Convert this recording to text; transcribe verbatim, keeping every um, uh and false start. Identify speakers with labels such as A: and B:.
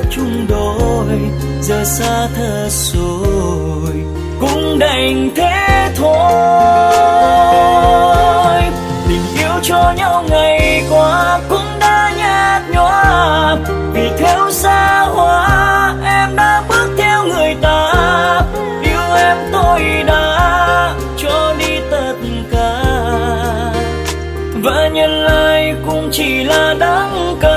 A: chung đôi, giờ xa thật rồi cũng đành thế thôi. Tình yêu cho nhau ngày qua cũng đã nhạt nhòa, vì theo xa hoa em đã bước theo người ta. Yêu em tôi đã cho đi tất cả, và nhận lại cũng chỉ là đắng cay.